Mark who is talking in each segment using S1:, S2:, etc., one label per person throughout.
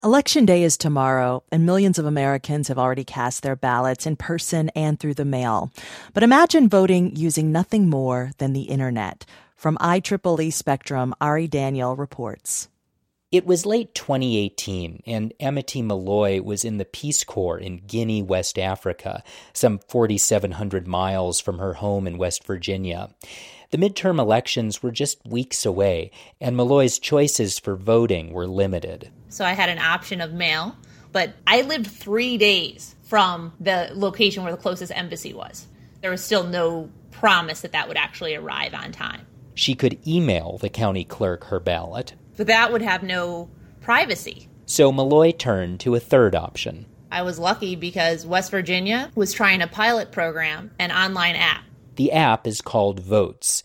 S1: Election Day is tomorrow, and millions of Americans have already cast their ballots in person and through the mail. But imagine voting using nothing more than the internet. From IEEE Spectrum, Ari Daniel reports.
S2: It was late 2018, and Amity Malloy was in the Peace Corps in Guinea, West Africa, some 4,700 miles from her home in West Virginia. The midterm elections were just weeks away, and Malloy's choices for voting were limited.
S3: So I had an option of mail, but I lived 3 days from the location where the closest embassy was. There was still no promise that would actually arrive on time.
S2: She could email the county clerk her ballot.
S3: But that would have no privacy.
S2: So Malloy turned to a third option.
S3: I was lucky because West Virginia was trying to pilot program an online app.
S2: The app is called Voatz,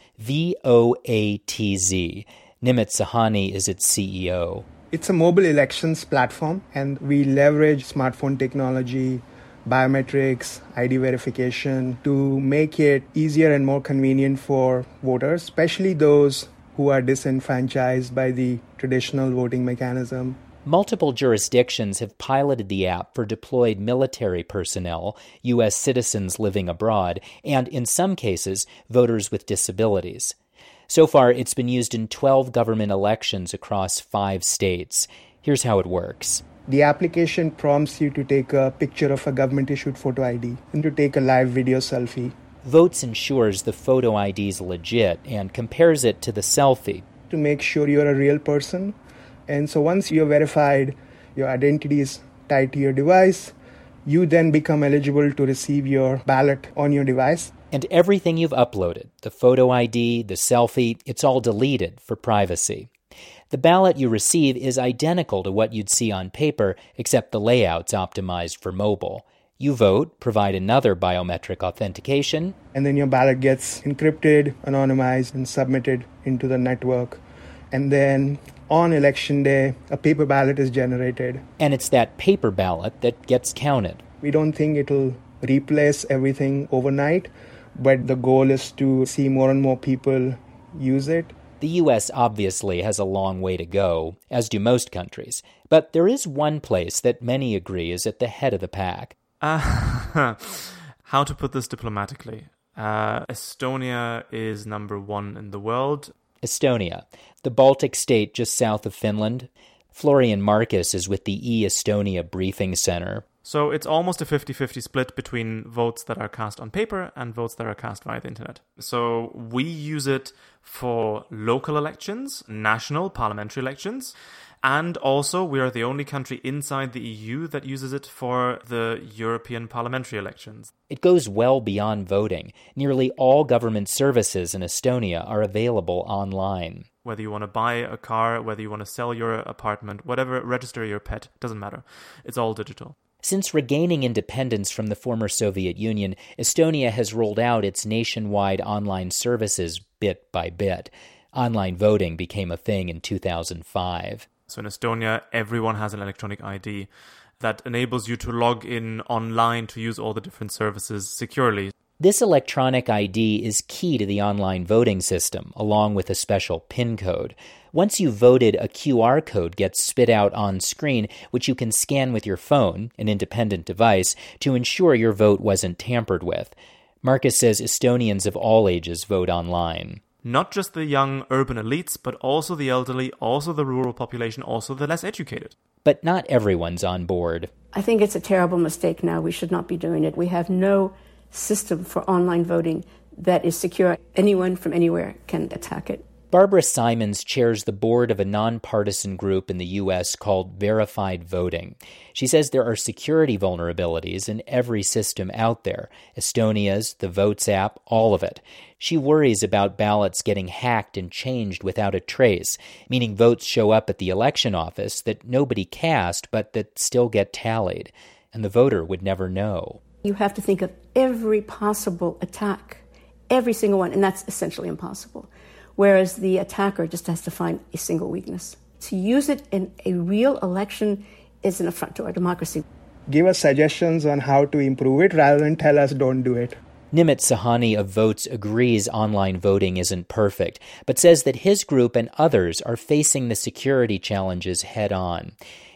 S2: V-O-A-T-Z. Nimit Sahani is its CEO.
S4: It's a mobile elections platform, and we leverage smartphone technology, biometrics, ID verification to make it easier and more convenient for voters, especially those who are disenfranchised by the traditional voting mechanism.
S2: Multiple jurisdictions have piloted the app for deployed military personnel, U.S. citizens living abroad, and, in some cases, voters with disabilities. So far, it's been used in 12 government elections across 5 states. Here's how it works.
S4: The application prompts you to take a picture of a government-issued photo ID and to take a live video selfie.
S2: Voatz ensures the photo ID is legit and compares it to the selfie.
S4: To make sure you're a real person. And so once you're verified, your identity is tied to your device, you then become eligible to receive your ballot on your device.
S2: And everything you've uploaded, the photo ID, the selfie, it's all deleted for privacy. The ballot you receive is identical to what you'd see on paper, except the layout's optimized for mobile. You vote, provide another biometric authentication,
S4: and then your ballot gets encrypted, anonymized, and submitted into the network. And then on election day, a paper ballot is generated.
S2: And it's that paper ballot that gets counted.
S4: We don't think it'll replace everything overnight, but the goal is to see more and more people use it.
S2: The U.S. obviously has a long way to go, as do most countries. But there is one place that many agree is at the head of the pack.
S5: How to put this diplomatically? Estonia is number 1 in the world.
S2: Estonia, the Baltic state just south of Finland. Florian Marcus is with the e-Estonia Briefing Center.
S5: So it's almost a 50-50 split between votes that are cast on paper and votes that are cast via the internet. So we use it for local elections, national parliamentary elections, and also we are the only country inside the EU that uses it for the European parliamentary elections.
S2: It goes well beyond voting. Nearly all government services in Estonia are available online.
S5: Whether you want to buy a car, whether you want to sell your apartment, whatever, register your pet, doesn't matter. It's all digital.
S2: Since regaining independence from the former Soviet Union, Estonia has rolled out its nationwide online services bit by bit. Online voting became a thing in 2005.
S5: So in Estonia, everyone has an electronic ID that enables you to log in online to use all the different services securely.
S2: This electronic ID is key to the online voting system, along with a special PIN code. Once you've voted, a QR code gets spit out on screen, which you can scan with your phone, an independent device, to ensure your vote wasn't tampered with. Marcus says Estonians of all ages vote online.
S5: Not just the young urban elites, but also the elderly, also the rural population, also the less educated.
S2: But not everyone's on board.
S6: I think it's a terrible mistake now. We should not be doing it. We have no system for online voting that is secure. Anyone from anywhere can attack it.
S2: Barbara Simons chairs the board of a nonpartisan group in the U.S. called Verified Voting. She says there are security vulnerabilities in every system out there. Estonia's, the Voatz app, all of it. She worries about ballots getting hacked and changed without a trace, meaning votes show up at the election office that nobody cast but that still get tallied, and the voter would never know.
S6: You have to think of every possible attack, every single one, and that's essentially impossible. Whereas the attacker just has to find a single weakness. To use it in a real election is an affront to our democracy.
S4: Give us suggestions on how to improve it rather than tell us don't do it.
S2: Nimit Sahani of Voatz agrees online voting isn't perfect, but says that his group and others are facing the security challenges head on.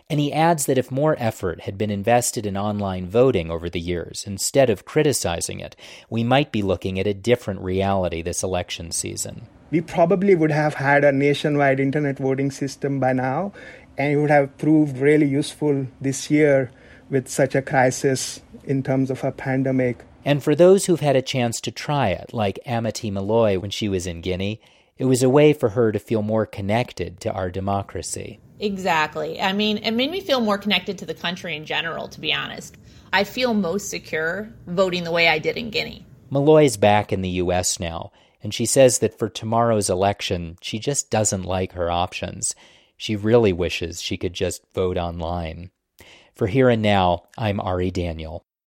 S2: And he adds that if more effort had been invested in online voting over the years, instead of criticizing it, we might be looking at a different reality this election season.
S4: We probably would have had a nationwide internet voting system by now, and it would have proved really useful this year with such a crisis in terms of a pandemic.
S2: And for those who've had a chance to try it, like Amity Malloy when she was in Guinea, it was a way for her to feel more connected to our democracy.
S3: Exactly. I mean, it made me feel more connected to the country in general, to be honest. I feel most secure voting the way I did in Guinea.
S2: Malloy's back in the U.S. now, and she says that for tomorrow's election, she just doesn't like her options. She really wishes she could just vote online. For Here and Now, I'm Ari Daniel.